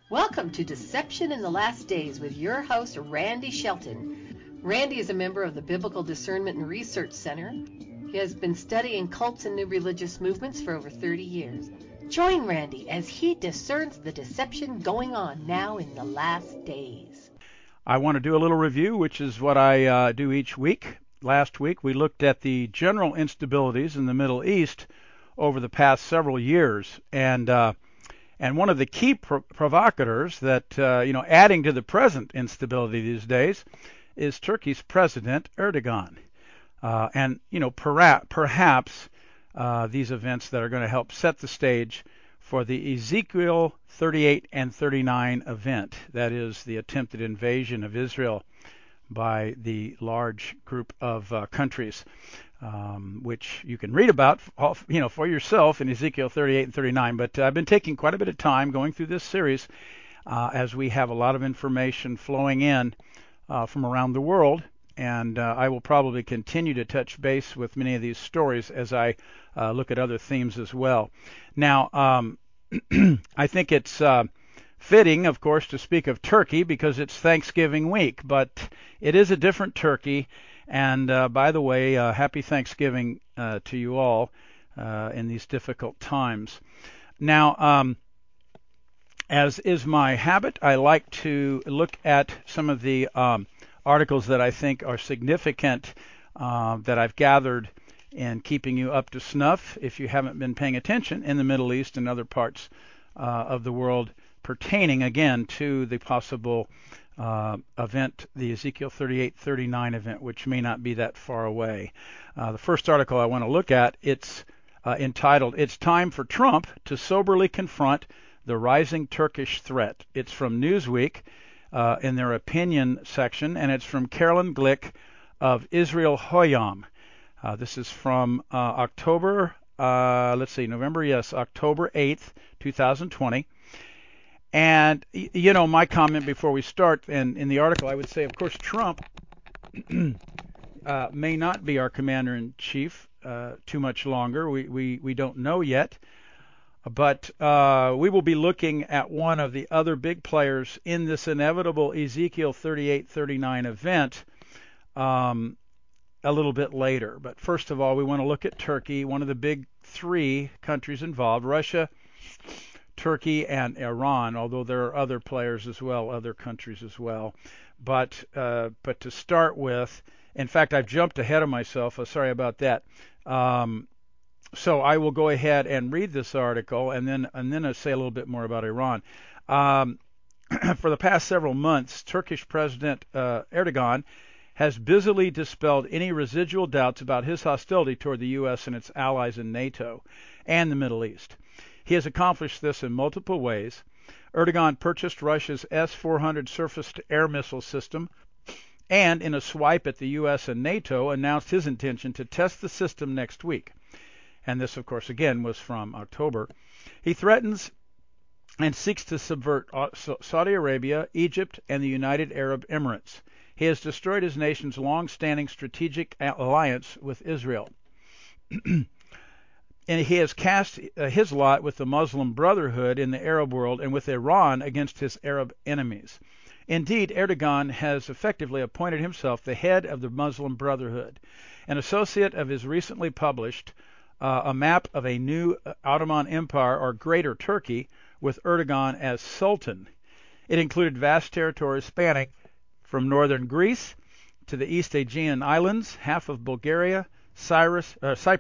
Welcome to Deception in the Last Days with your host, Randy Shelton. Randy is a member of the Biblical Discernment and Research Center. He has been studying cults and new religious movements for over 30 years. Join Randy as he discerns the deception going on now in the last days. I want to do a little review, which is what I do each week. Last week, we looked at the general instabilities in the Middle East over the past several years, and one of the key provocateurs that adding to the present instability these days is Turkey's President Erdogan, perhaps these events that are going to help set the stage for the Ezekiel 38 and 39 event, that is the attempted invasion of Israel by the large group of countries, which you can read about, for yourself in Ezekiel 38 and 39. But I've been taking quite a bit of time going through this series as we have a lot of information flowing in from around the world, and I will probably continue to touch base with many of these stories as I look at other themes as well. Now, I think it's fitting, of course, to speak of Turkey because it's Thanksgiving week, but it is a different Turkey. And by the way, happy Thanksgiving to you all in these difficult times. Now, as is my habit, I like to look at some of the articles that I think are significant that I've gathered in keeping you up to snuff if you haven't been paying attention in the Middle East and other parts of the world pertaining, again, to the possible event, the Ezekiel 38-39 event, which may not be that far away. The first article I want to look at, it's entitled, "It's Time for Trump to Soberly Confront the Rising Turkish Threat." It's from Newsweek in their opinion section, and it's from Carolyn Glick of Israel Hayom. This is from October 8th, 2020. And, my comment before we start, and in the article, I would say, of course, Trump may not be our commander-in-chief too much longer. We don't know yet. But we will be looking at one of the other big players in this inevitable Ezekiel 38-39 event a little bit later. But first of all, we want to look at Turkey, one of the big three countries involved: Russia, Turkey, and Iran, although there are other players as well, other countries as well. But to start with, in fact, I've jumped ahead of myself. Sorry about that. So I will go ahead and read this article, and then I'll say a little bit more about Iran. For the past several months, Turkish President Erdogan has busily dispelled any residual doubts about his hostility toward the U.S. and its allies in NATO and the Middle East. He has accomplished this in multiple ways. Erdogan purchased Russia's S-400 surface-to-air missile system, and in a swipe at the U.S. and NATO, announced his intention to test the system next week. And this, of course, again, was from October. He threatens and seeks to subvert Saudi Arabia, Egypt, and the United Arab Emirates. He has destroyed his nation's long-standing strategic alliance with Israel. And he has cast his lot with the Muslim Brotherhood in the Arab world and with Iran against his Arab enemies. Indeed, Erdogan has effectively appointed himself the head of the Muslim Brotherhood. An associate of his recently published a map of a new Ottoman Empire, or Greater Turkey, with Erdogan as Sultan. It included vast territories spanning from northern Greece to the East Aegean Islands, half of Bulgaria, Cyprus,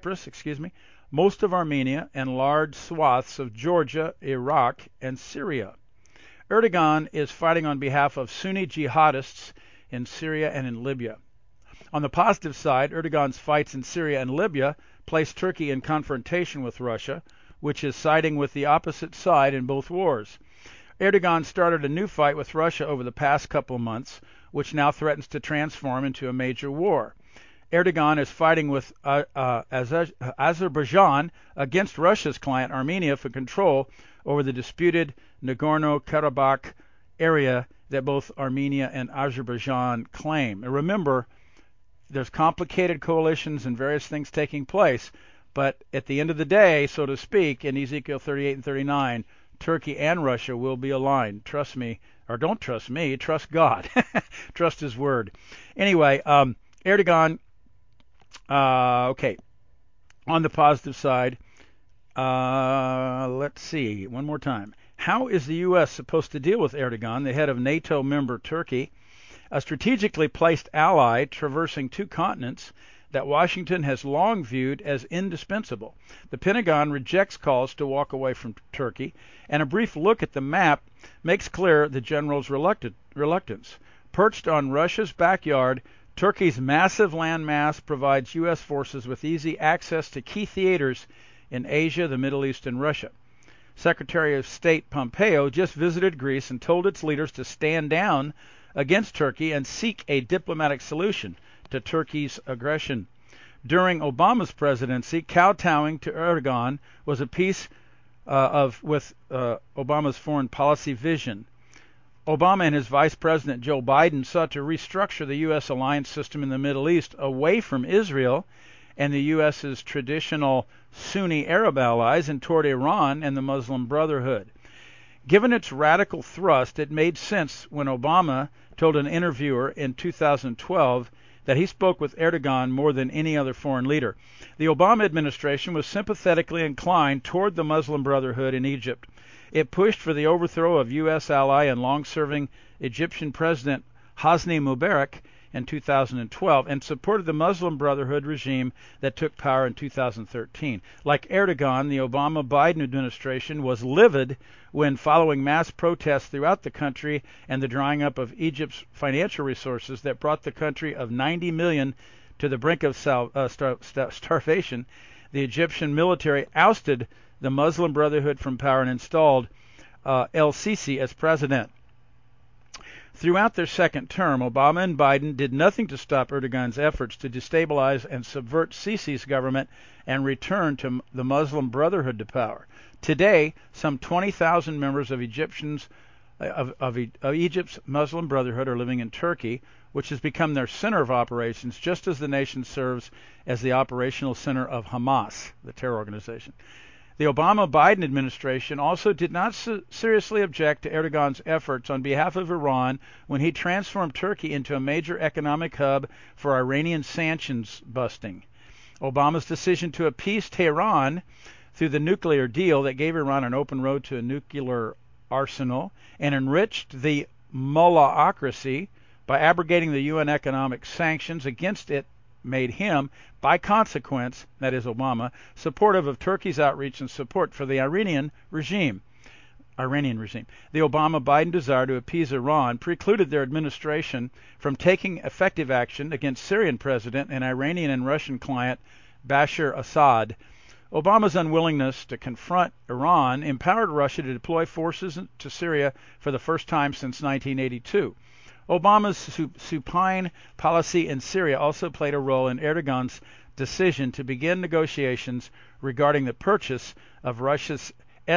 most of Armenia, and large swaths of Georgia, Iraq, and Syria. Erdogan is fighting on behalf of Sunni jihadists in Syria and in Libya. On the positive side, Erdogan's fights in Syria and Libya place Turkey in confrontation with Russia, which is siding with the opposite side in both wars. Erdogan started a new fight with Russia over the past couple months, which now threatens to transform into a major war. Erdogan is fighting with Azerbaijan against Russia's client Armenia for control over the disputed Nagorno-Karabakh area that both Armenia and Azerbaijan claim. And remember, there's complicated coalitions and various things taking place, but at the end of the day, so to speak, in Ezekiel 38 and 39, Turkey and Russia will be aligned. Trust me, or don't trust me, trust God. Trust his word. Anyway, Erdogan, okay, on the positive side, let's see, one more time. How is the U.S. supposed to deal with Erdogan, the head of NATO member Turkey, a strategically placed ally traversing two continents that Washington has long viewed as indispensable? The Pentagon rejects calls to walk away from Turkey, and a brief look at the map makes clear the general's reluctance. Perched on Russia's backyard, Turkey's massive landmass provides U.S. forces with easy access to key theaters in Asia, the Middle East, and Russia. Secretary of State Pompeo just visited Greece and told its leaders to stand down against Turkey and seek a diplomatic solution to Turkey's aggression. During Obama's presidency, kowtowing to Erdogan was a piece with Obama's foreign policy vision. Obama and his Vice President Joe Biden sought to restructure the U.S. alliance system in the Middle East away from Israel and the U.S.'s traditional Sunni Arab allies and toward Iran and the Muslim Brotherhood. Given its radical thrust, it made sense when Obama told an interviewer in 2012 that he spoke with Erdogan more than any other foreign leader. The Obama administration was sympathetically inclined toward the Muslim Brotherhood in Egypt. It pushed for the overthrow of U.S. ally and long-serving Egyptian President Hosni Mubarak in 2012 and supported the Muslim Brotherhood regime that took power in 2013. Like Erdogan, the Obama-Biden administration was livid when, following mass protests throughout the country and the drying up of Egypt's financial resources that brought the country of 90 million to the brink of starvation, the Egyptian military ousted the Muslim Brotherhood from power and installed el-Sisi as president. Throughout their second term, Obama and Biden did nothing to stop Erdogan's efforts to destabilize and subvert Sisi's government and return to the Muslim Brotherhood to power. Today, some 20,000 members of Egypt's Muslim Brotherhood are living in Turkey, which has become their center of operations, just as the nation serves as the operational center of Hamas, the terror organization. The Obama-Biden administration also did not seriously object to Erdogan's efforts on behalf of Iran when he transformed Turkey into a major economic hub for Iranian sanctions busting. Obama's decision to appease Tehran through the nuclear deal that gave Iran an open road to a nuclear arsenal and enriched the mullahocracy by abrogating the UN economic sanctions against it made him, by consequence, that is Obama, supportive of Turkey's outreach and support for the Iranian regime. The Obama-Biden desire to appease Iran precluded their administration from taking effective action against Syrian president and Iranian and Russian client Bashar Assad. Obama's unwillingness to confront Iran empowered Russia to deploy forces to Syria for the first time since 1982. Obama's supine policy in Syria also played a role in Erdogan's decision to begin negotiations regarding the purchase of Russia's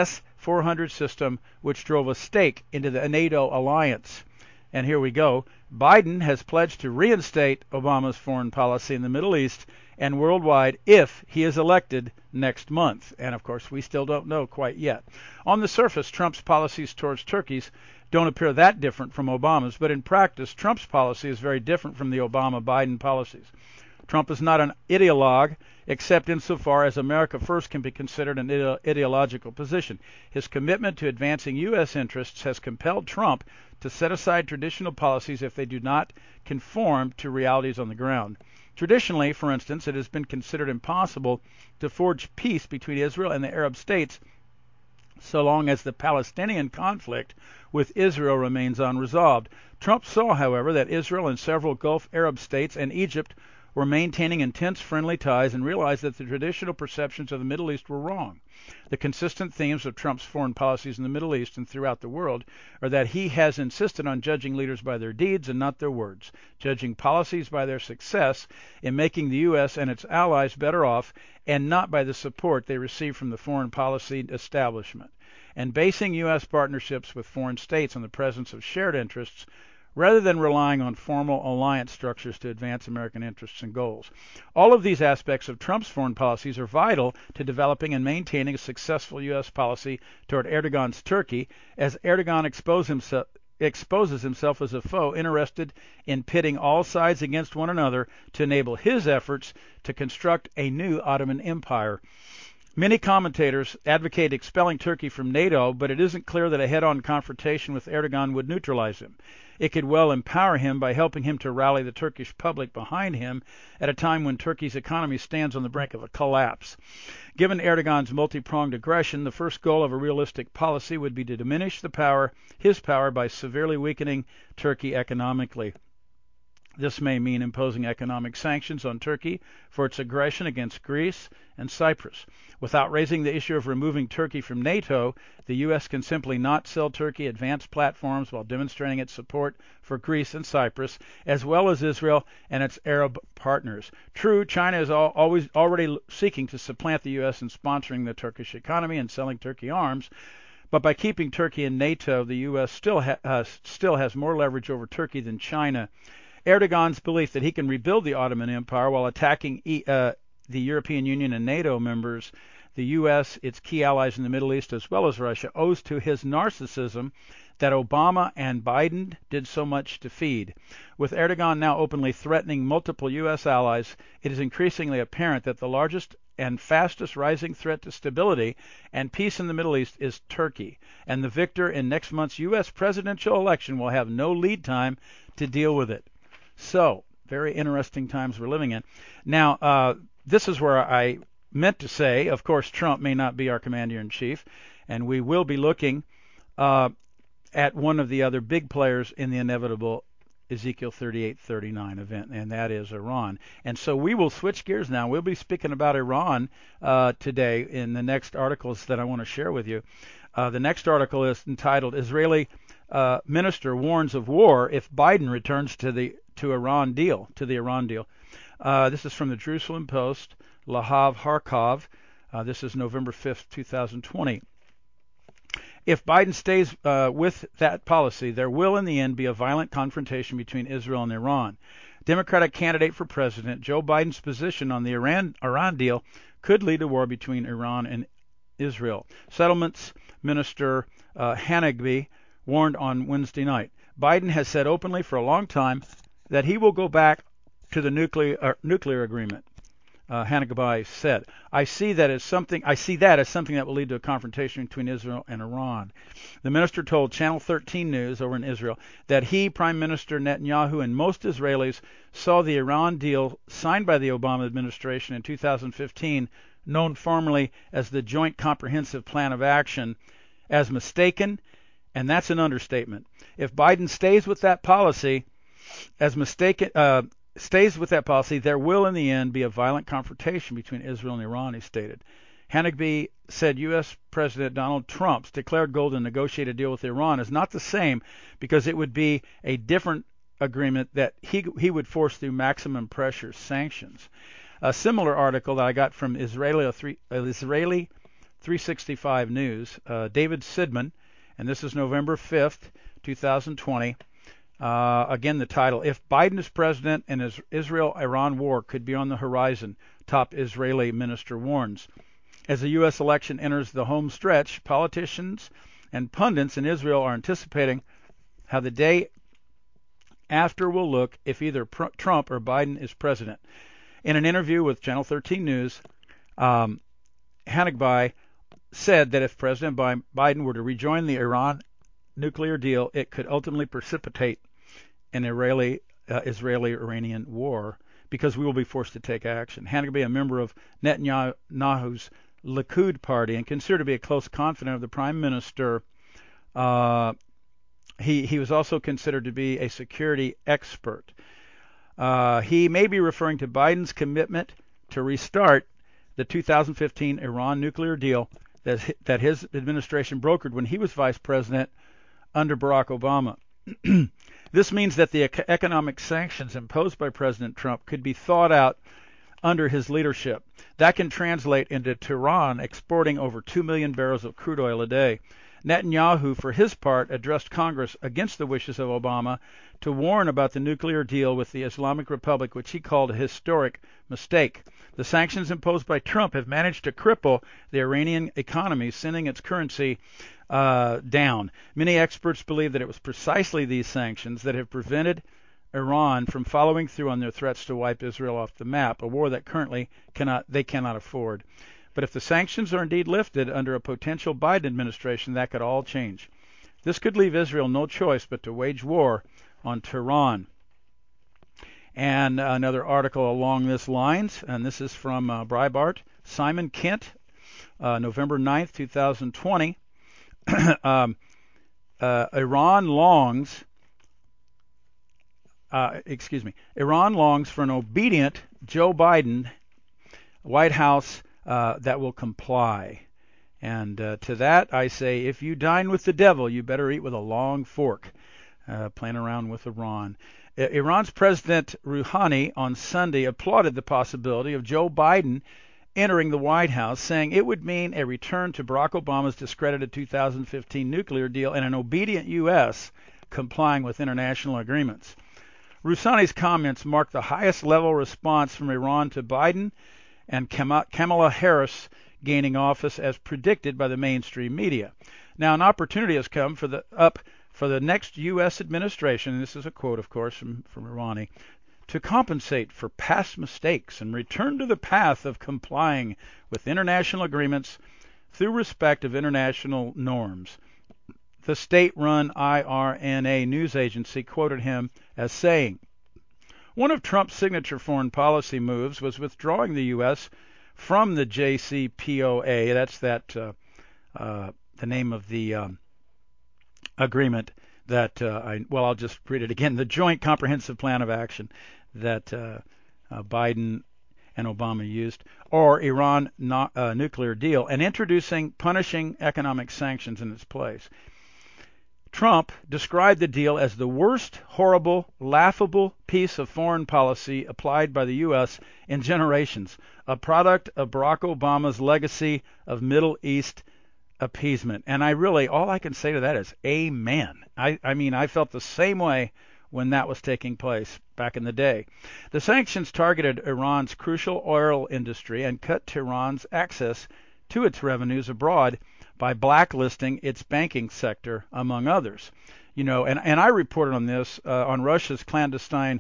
S-400 system, which drove a stake into the NATO alliance. And here we go. Biden has pledged to reinstate Obama's foreign policy in the Middle East and worldwide if he is elected next month. And, of course, we still don't know quite yet. On the surface, Trump's policies towards Turkey's don't appear that different from Obama's, but in practice, Trump's policy is very different from the Obama-Biden policies. Trump is not an ideologue, except insofar as America First can be considered an ideological position. His commitment to advancing U.S. interests has compelled Trump to set aside traditional policies if they do not conform to realities on the ground. Traditionally, for instance, it has been considered impossible to forge peace between Israel and the Arab states so long as the Palestinian conflict with Israel remains unresolved. Trump saw, however, that Israel and several Gulf Arab states and Egypt were maintaining intense friendly ties and realized that the traditional perceptions of the Middle East were wrong. The consistent themes of Trump's foreign policies in the Middle East and throughout the world are that he has insisted on judging leaders by their deeds and not their words, judging policies by their success in making the U.S. and its allies better off and not by the support they receive from the foreign policy establishment, and basing U.S. partnerships with foreign states on the presence of shared interests rather than relying on formal alliance structures to advance American interests and goals. All of these aspects of Trump's foreign policies are vital to developing and maintaining a successful U.S. policy toward Erdogan's Turkey, as Erdogan exposes himself as a foe interested in pitting all sides against one another to enable his efforts to construct a new Ottoman Empire. Many commentators advocate expelling Turkey from NATO, but it isn't clear that a head-on confrontation with Erdogan would neutralize him. It could well empower him by helping him to rally the Turkish public behind him at a time when Turkey's economy stands on the brink of a collapse. Given Erdogan's multi-pronged aggression, the first goal of a realistic policy would be to diminish his power by severely weakening Turkey economically. This may mean imposing economic sanctions on Turkey for its aggression against Greece and Cyprus. Without raising the issue of removing Turkey from NATO, the U.S. can simply not sell Turkey advanced platforms while demonstrating its support for Greece and Cyprus, as well as Israel and its Arab partners. True, China is already seeking to supplant the U.S. in sponsoring the Turkish economy and selling Turkey arms, but by keeping Turkey in NATO, the U.S. still has more leverage over Turkey than China. Erdogan's belief that he can rebuild the Ottoman Empire while attacking the European Union and NATO members, the U.S., its key allies in the Middle East, as well as Russia, owes to his narcissism that Obama and Biden did so much to feed. With Erdogan now openly threatening multiple U.S. allies, it is increasingly apparent that the largest and fastest rising threat to stability and peace in the Middle East is Turkey, and the victor in next month's U.S. presidential election will have no lead time to deal with it. So, very interesting times we're living in. Now, this is where I meant to say, of course, Trump may not be our commander-in-chief, and we will be looking at one of the other big players in the inevitable Ezekiel 38:39 event, and that is Iran. And so we will switch gears now. We'll be speaking about Iran today in the next articles that I want to share with you. The next article is entitled, Israeli Minister Warns of War If Biden Returns to the Iran Deal. This is from the Jerusalem Post, Lahav Harkov. This is November 5th, 2020. If Biden stays with that policy, there will in the end be a violent confrontation between Israel and Iran. Democratic candidate for president Joe Biden's position on the Iran deal could lead to war between Iran and Israel. Settlements Minister Hanegbi warned on Wednesday night. Biden has said openly for a long time that he will go back to the nuclear agreement. Hanegbi said, I see that as something that will lead to a confrontation between Israel and Iran. The minister told Channel 13 News over in Israel that he, Prime Minister Netanyahu, and most Israelis saw the Iran deal signed by the Obama administration in 2015, known formally as the Joint Comprehensive Plan of Action, as mistaken, and that's an understatement. If Biden stays with that policy, there will in the end be a violent confrontation between Israel and Iran, he stated. Hanegbi said U.S. President Donald Trump's declared goal to negotiate a deal with Iran is not the same because it would be a different agreement that he would force through maximum pressure sanctions. A similar article that I got from Israeli 365 News, David Sidman, and this is November 5th, 2020. Again, the title, If Biden is President and Israel-Iran War Could Be on the Horizon, top Israeli minister warns. As the U.S. election enters the home stretch, politicians and pundits in Israel are anticipating how the day after will look if either Trump or Biden is president. In an interview with Channel 13 News, Hanegbi said that if President Biden were to rejoin the Iran nuclear deal, it could ultimately precipitate an Israeli-Iranian war because we will be forced to take action. Hanegbi, a member of Netanyahu's Likud party and considered to be a close confidant of the prime minister, he was also considered to be a security expert. He may be referring to Biden's commitment to restart the 2015 Iran nuclear deal that his administration brokered when he was vice president under Barack Obama. This means that the economic sanctions imposed by President Trump could be thought out under his leadership. That can translate into Tehran exporting over 2 million barrels of crude oil a day. Netanyahu, for his part, addressed Congress against the wishes of Obama to warn about the nuclear deal with the Islamic Republic, which he called a historic mistake. The sanctions imposed by Trump have managed to cripple the Iranian economy, sending its currency down. Many experts believe that it was precisely these sanctions that have prevented Iran from following through on their threats to wipe Israel off the map, a war that currently they cannot afford. But if the sanctions are indeed lifted under a potential Biden administration, that could all change. This could leave Israel no choice but to wage war on Tehran. And another article along this lines, and this is from Breitbart. Simon Kent, November 9th, 2020. Iran longs for an obedient Joe Biden White House that will comply. And to that I say, if you dine with the devil, you better eat with a long fork. Playing around with Iran. Iran's President Rouhani on Sunday applauded the possibility of Joe Biden entering the White House, saying it would mean a return to Barack Obama's discredited 2015 nuclear deal and an obedient U.S. complying with international agreements. Rouhani's comments mark the highest level response from Iran to Biden and Kamala Harris gaining office as predicted by the mainstream media. Now, an opportunity has come for the next U.S. administration, and this is a quote, of course, from Rouhani, to compensate for past mistakes and return to the path of complying with international agreements through respect of international norms. The state-run IRNA news agency quoted him as saying, one of Trump's signature foreign policy moves was withdrawing the U.S. from the JCPOA, that's the name of the agreement that, I'll just read it again, the Joint Comprehensive Plan of Action that Biden and Obama used, or Iran nuclear deal, and introducing punishing economic sanctions in its place. Trump described the deal as the worst, horrible, laughable piece of foreign policy applied by the U.S. in generations, a product of Barack Obama's legacy of Middle East appeasement. And all I can say to that is amen. I mean, I felt the same way when that was taking place back in the day. The sanctions targeted Iran's crucial oil industry and cut Tehran's access to its revenues abroad by blacklisting its banking sector, among others. And I reported on this, on Russia's clandestine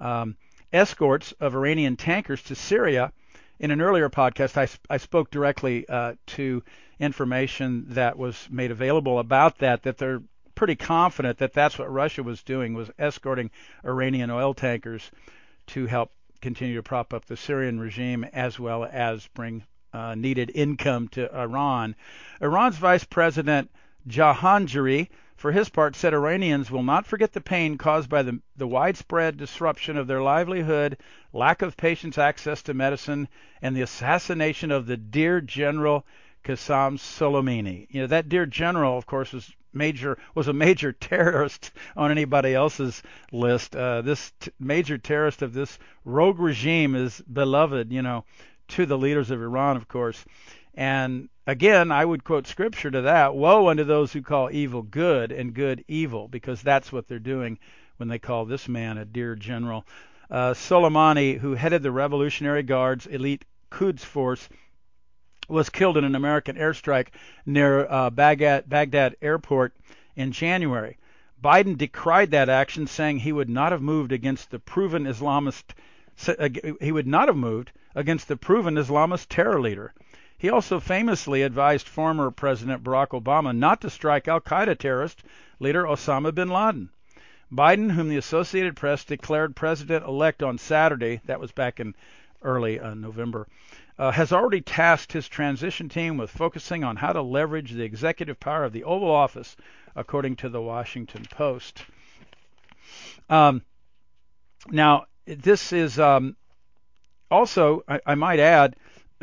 escorts of Iranian tankers to Syria. In an earlier podcast, I spoke directly to information that was made available about that they're pretty confident that that's what Russia was doing, was escorting Iranian oil tankers to help continue to prop up the Syrian regime as well as bring needed income to Iran. Iran's Vice President Jahangiri, for his part, said Iranians will not forget the pain caused by the widespread disruption of their livelihood, lack of patients' access to medicine, and the assassination of the dear General Qasem Soleimani. That dear general, of course, was a major terrorist on anybody else's list. This major terrorist of this rogue regime is beloved, to the leaders of Iran, of course. And again, I would quote scripture to that. Woe unto those who call evil good and good evil, because that's what they're doing when they call this man a dear general. Soleimani, who headed the Revolutionary Guard's elite Quds force, was killed in an American airstrike near Baghdad airport in January. Biden decried that action, saying he would not have moved against the proven Islamist terror leader. He also famously advised former President Barack Obama not to strike al-Qaeda terrorist leader Osama bin Laden. Biden, whom the Associated Press declared president-elect on Saturday, that was back in early November, has already tasked his transition team with focusing on how to leverage the executive power of the Oval Office, according to the Washington Post. Now, this is also, I might add,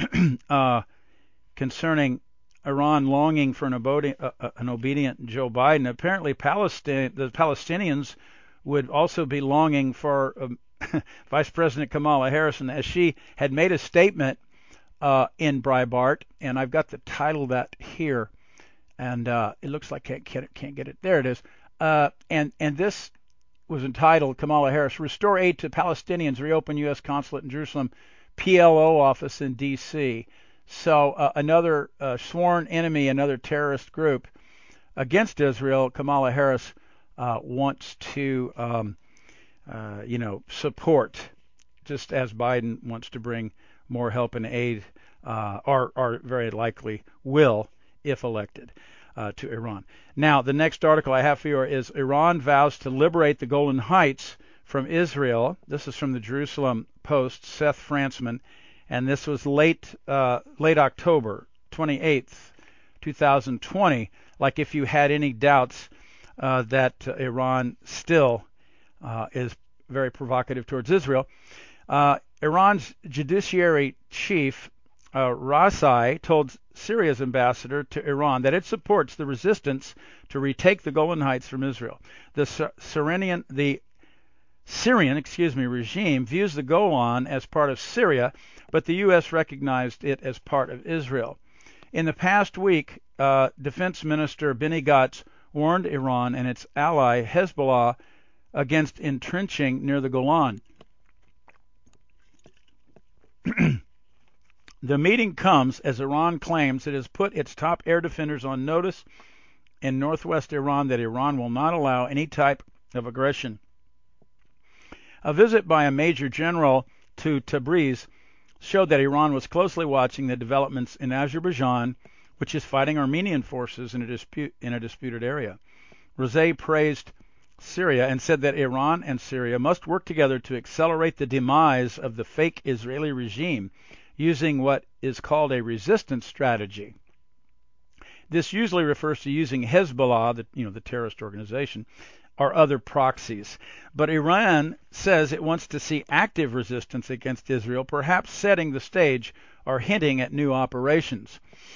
concerning Iran longing for an obedient Joe Biden. Apparently, the Palestinians would also be longing for Vice President Kamala Harris, as she had made a statement in Breitbart, and I've got the title of that here, And it looks like I can't get it. There it is. And this was entitled, Kamala Harris, Restore Aid to Palestinians, Reopen U.S. Consulate in Jerusalem, PLO office in D.C. So another sworn enemy, another terrorist group against Israel. Kamala Harris wants to, support, just as Biden wants to bring more help and aid, or very likely will, if elected, to Iran. Now, the next article I have for you is Iran vows to liberate the Golan Heights from Israel. This is from the Jerusalem Post, Seth Frantzman, and this was late October 28th, 2020. Like if you had any doubts that Iran still is very provocative towards Israel. Iran's judiciary chief, Raisi, told Syria's ambassador to Iran that it supports the resistance to retake the Golan Heights from Israel. The Syrian regime views the Golan as part of Syria, but the U.S. recognized it as part of Israel. In the past week, Defense Minister Benny Gantz warned Iran and its ally Hezbollah against entrenching near the Golan. The meeting comes as Iran claims it has put its top air defenders on notice in northwest Iran that Iran will not allow any type of aggression. A visit by a major general to Tabriz showed that Iran was closely watching the developments in Azerbaijan, which is fighting Armenian forces in a disputed area. Raisi praised Syria and said that Iran and Syria must work together to accelerate the demise of the fake Israeli regime using what is called a resistance strategy. This usually refers to using Hezbollah, the terrorist organization, or other proxies. But Iran says it wants to see active resistance against Israel, perhaps setting the stage or hinting at new operations.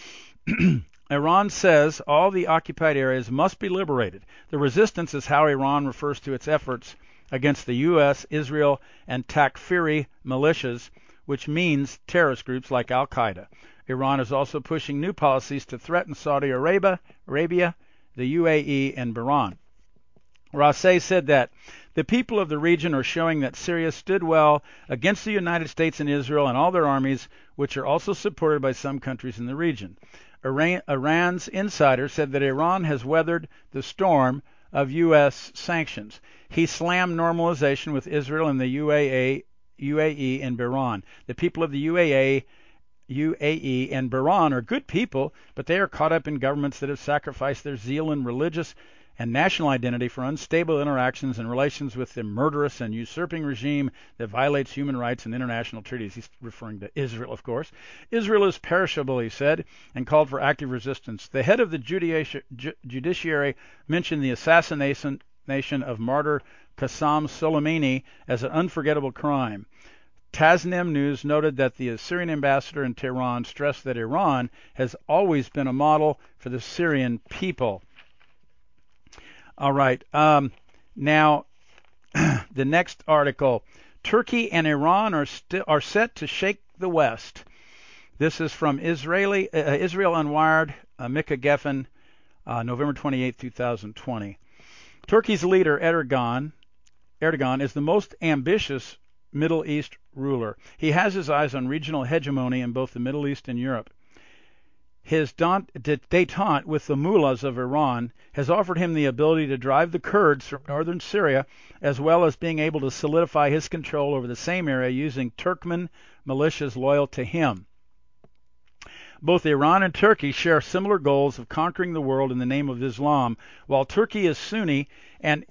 Iran says all the occupied areas must be liberated. The resistance is how Iran refers to its efforts against the U.S., Israel, and Takfiri militias, which means terrorist groups like Al-Qaeda. Iran is also pushing new policies to threaten Saudi Arabia, the UAE, and Bahrain. Raisi said that the people of the region are showing that Syria stood well against the United States and Israel and all their armies, which are also supported by some countries in the region. Iran's insider said that Iran has weathered the storm of U.S. sanctions. He slammed normalization with Israel and the UAE and Bahrain. The people of the UAE and Bahrain are good people, but they are caught up in governments that have sacrificed their zeal and religious and national identity for unstable interactions and relations with the murderous and usurping regime that violates human rights and international treaties. He's referring to Israel, of course. Israel is perishable, he said, and called for active resistance. The head of the judiciary mentioned the assassination of martyr Qasem Soleimani as an unforgettable crime. Tasnim News noted that the Syrian ambassador in Tehran stressed that Iran has always been a model for the Syrian people. All right. Now, the next article. Turkey and Iran are set to shake the West. This is from Israel Unwired, Mika Geffen, November 28, 2020. Turkey's leader, Erdogan is the most ambitious Middle East ruler. He has his eyes on regional hegemony in both the Middle East and Europe. His détente with the mullahs of Iran has offered him the ability to drive the Kurds from northern Syria, as well as being able to solidify his control over the same area using Turkmen militias loyal to him. Both Iran and Turkey share similar goals of conquering the world in the name of Islam. While Turkey is Sunni and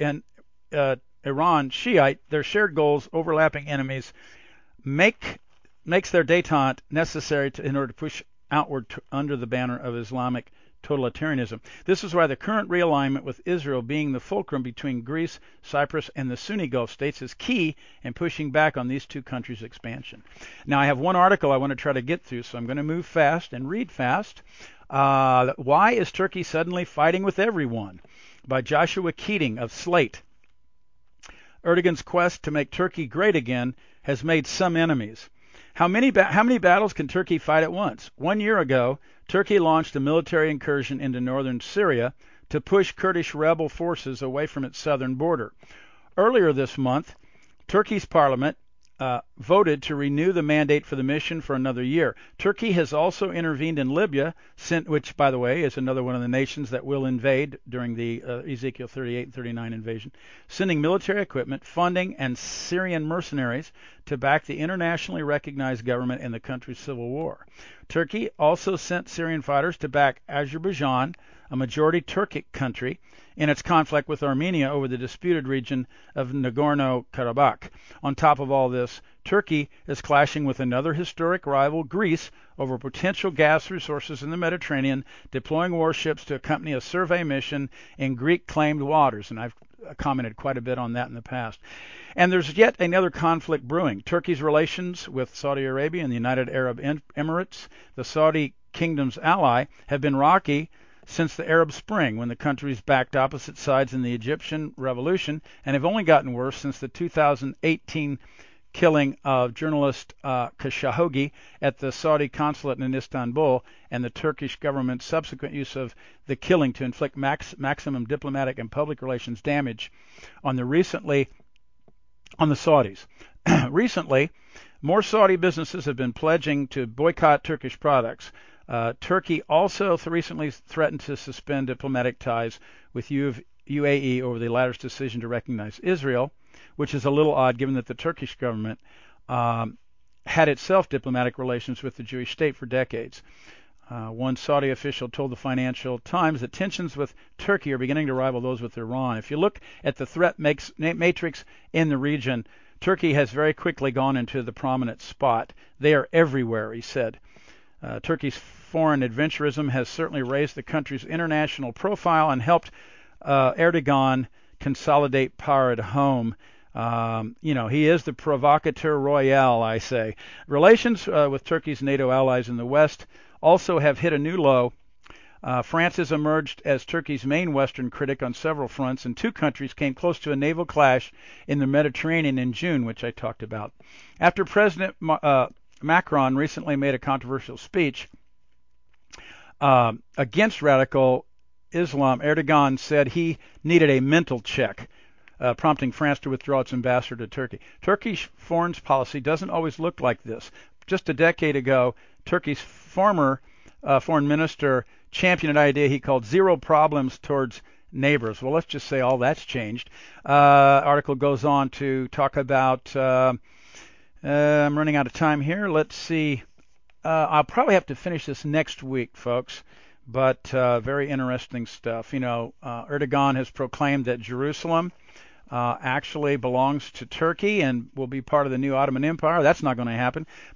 Iran Shiite, their shared goals, overlapping enemies, makes their détente necessary in order to push outward under the banner of Islamic totalitarianism. This is why the current realignment with Israel being the fulcrum between Greece, Cyprus, and the Sunni Gulf states is key in pushing back on these two countries' expansion. Now, I have one article I want to try to get through, so I'm going to move fast and read fast. Why is Turkey suddenly fighting with everyone? By Joshua Keating of Slate. Erdogan's quest to make Turkey great again has made some enemies. How many battles can Turkey fight at once? 1 year ago, Turkey launched a military incursion into northern Syria to push Kurdish rebel forces away from its southern border. Earlier this month, Turkey's parliament voted to renew the mandate for the mission for another year. Turkey has also intervened in Libya, which, by the way, is another one of the nations that will invade during the Ezekiel 38 and 39 invasion, sending military equipment, funding, and Syrian mercenaries to back the internationally recognized government in the country's civil war. Turkey also sent Syrian fighters to back Azerbaijan, a majority Turkic country, in its conflict with Armenia over the disputed region of Nagorno-Karabakh. On top of all this, Turkey is clashing with another historic rival, Greece, over potential gas resources in the Mediterranean, deploying warships to accompany a survey mission in Greek-claimed waters. And I've commented quite a bit on that in the past. And there's yet another conflict brewing. Turkey's relations with Saudi Arabia and the United Arab Emirates, the Saudi kingdom's ally, have been rocky since the Arab Spring, when the countries backed opposite sides in the Egyptian revolution, and have only gotten worse since the 2018 killing of journalist Khashoggi at the Saudi consulate in Istanbul, and the Turkish government's subsequent use of the killing to inflict maximum diplomatic and public relations damage on the Saudis. Recently, more Saudi businesses have been pledging to boycott Turkish products. Turkey also recently threatened to suspend diplomatic ties with UAE over the latter's decision to recognize Israel, which is a little odd given that the Turkish government had itself diplomatic relations with the Jewish state for decades. One Saudi official told the Financial Times that tensions with Turkey are beginning to rival those with Iran. If you look at the threat matrix in the region, Turkey has very quickly gone into the prominent spot. They are everywhere, he said. Turkey's foreign adventurism has certainly raised the country's international profile and helped Erdogan consolidate power at home. He is the provocateur royale, I say. Relations with Turkey's NATO allies in the West also have hit a new low. France has emerged as Turkey's main Western critic on several fronts, and two countries came close to a naval clash in the Mediterranean in June, which I talked about. After President Macron recently made a controversial speech against radical Islam, Erdogan said he needed a mental check, prompting France to withdraw its ambassador to Turkey. Turkish foreign policy doesn't always look like this. Just a decade ago, Turkey's former foreign minister championed an idea he called zero problems towards neighbors. Well, let's just say all that's changed. Article goes on to talk about, I'm running out of time here. Let's see. I'll probably have to finish this next week, folks, but very interesting stuff. Erdogan has proclaimed that Jerusalem actually belongs to Turkey and will be part of the new Ottoman Empire. That's not going to happen.